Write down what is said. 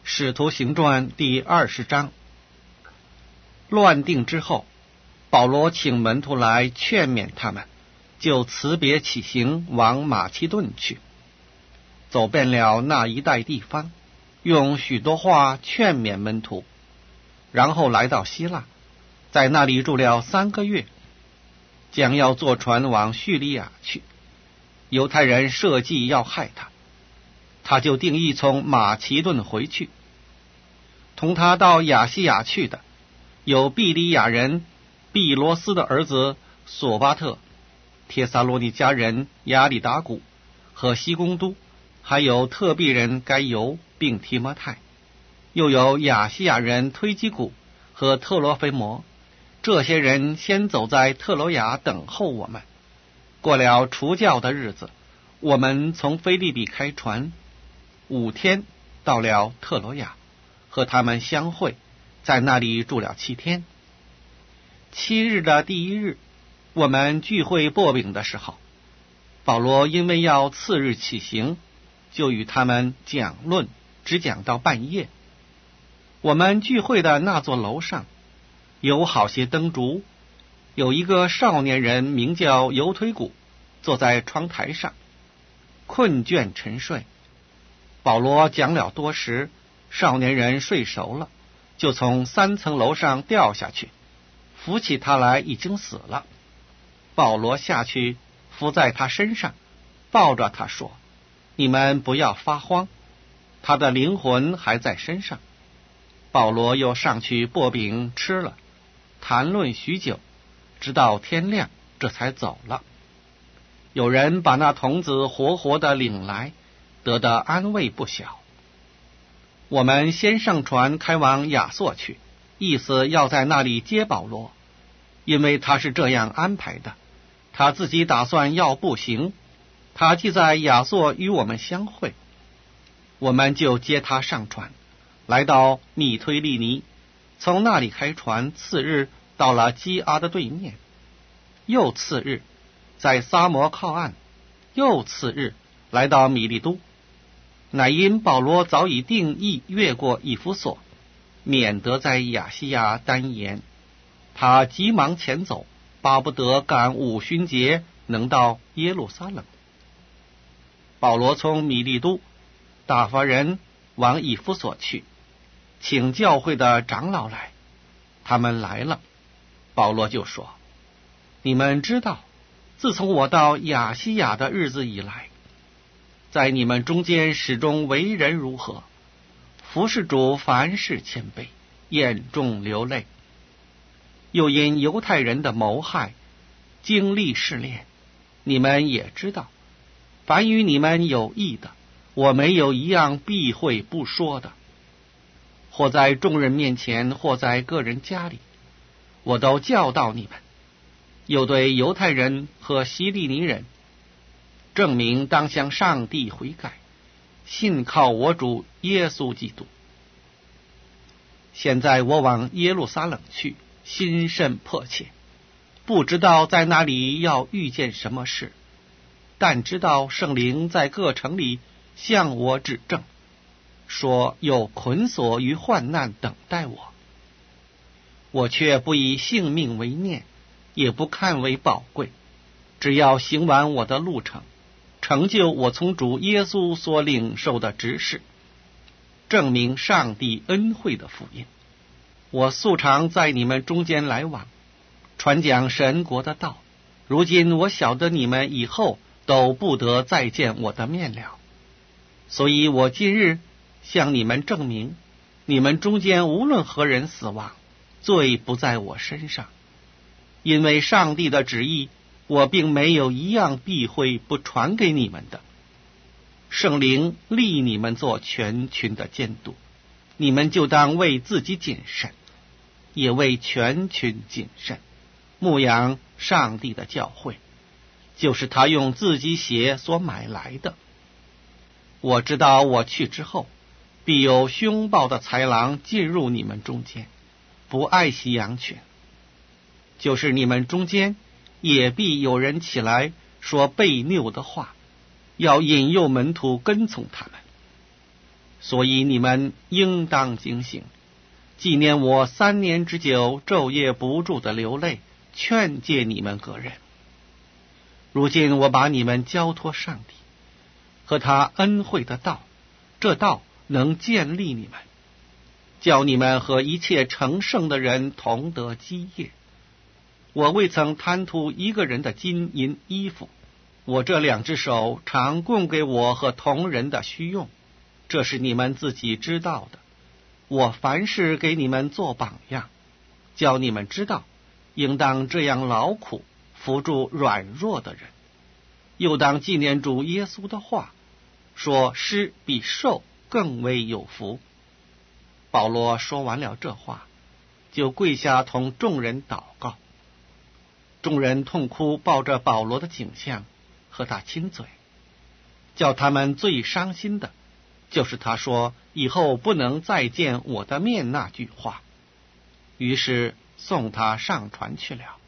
使徒行传第20章。乱定之后，保罗请门徒来劝勉他们，就辞别起行，往马其顿去，走遍了那一带地方，用许多话劝勉门徒，然后来到希腊，在那里住了3个月，将要坐船往叙利亚去。犹太人设计要害他，他就定义从马其顿回去。同他到亚细亚去的有庇里亚人毕罗斯的儿子索巴特、帖撒罗尼迦人亚里达古和西公都，还有特庇人该犹并提摩太，又有亚细亚人推基古和特罗菲摩。这些人先走在特罗亚等候我们。过了除酵的日子，我们从腓立比开船，5天到了特罗亚，和他们相会，在那里住了7天。7日的第1日，我们聚会擘饼的时候，保罗因为要次日起行，就与他们讲论，只讲到半夜。我们聚会的那座楼上有好些灯烛，有一个少年人名叫犹推古，坐在窗台上，困倦沉睡。保罗讲了多时，少年人睡熟了，就从3层楼上掉下去，扶起他来已经死了。保罗下去伏在他身上，抱着他说：你们不要发慌，他的灵魂还在身上。保罗又上去擘饼吃了，谈论许久，直到天亮，这才走了。有人把那童子活活的领来，得的安慰不小。我们先上船开往亚朔去，意思要在那里接保罗，因为他是这样安排的，他自己打算要步行，他既在亚朔与我们相会，我们就接他上船，来到米推利尼，从那里开船，次日到了基阿的对面，又次日在撒摩靠岸，又次日来到米利都。乃因保罗早已定义越过以弗所，免得在亚细亚单言，他急忙前走，巴不得赶5旬节能到耶路撒冷。保罗从米利都打发人往以弗所去，请教会的长老来。他们来了，保罗就说：你们知道，自从我到亚细亚的日子以来，在你们中间始终为人如何，服侍主凡事谦卑，眼中流泪，又因犹太人的谋害经历试炼。你们也知道，凡与你们有益的，我没有一样避讳不说的，或在众人面前，或在个人家里，我都教导你们，又对犹太人和希利尼人证明当向上帝悔改，信靠我主耶稣基督。现在我往耶路撒冷去，心甚迫切，不知道在哪里要遇见什么事，但知道圣灵在各城里向我指证，说有捆锁与患难等待我。我却不以性命为念，也不看为宝贵，只要行完我的路程，成就我从主耶稣所领受的职事，证明上帝恩惠的福音。我素常在你们中间来往，传讲神国的道，如今我晓得你们以后都不得再见我的面了，所以我今日向你们证明，你们中间无论何人死亡，罪不在我身上，因为上帝的旨意，我并没有一样避讳不传给你们的。圣灵立你们做全群的监督，你们就当为自己谨慎，也为全群谨慎，牧养上帝的教会，就是他用自己血所买来的。我知道我去之后，必有凶暴的豺狼进入你们中间，不爱惜羊群，就是你们中间也必有人起来说悖谬的话，要引诱门徒跟从他们。 所以你们应当警醒，纪念我3年之久昼夜不住的流泪，劝诫你们个人。如今我把你们交托上帝和他恩惠的道，这道能建立你们，叫你们和一切成圣的人同得基业。我未曾贪图一个人的金银衣服，我这2只手常供给我和同人的需用，这是你们自己知道的。我凡事给你们做榜样，叫你们知道应当这样劳苦，扶助软弱的人，又当纪念主耶稣的话，说施比受更为有福。保罗说完了这话，就跪下同众人祷告。众人痛哭，抱着保罗的颈项和他亲嘴。叫他们最伤心的就是他说以后不能再见我的面那句话，于是送他上船去了。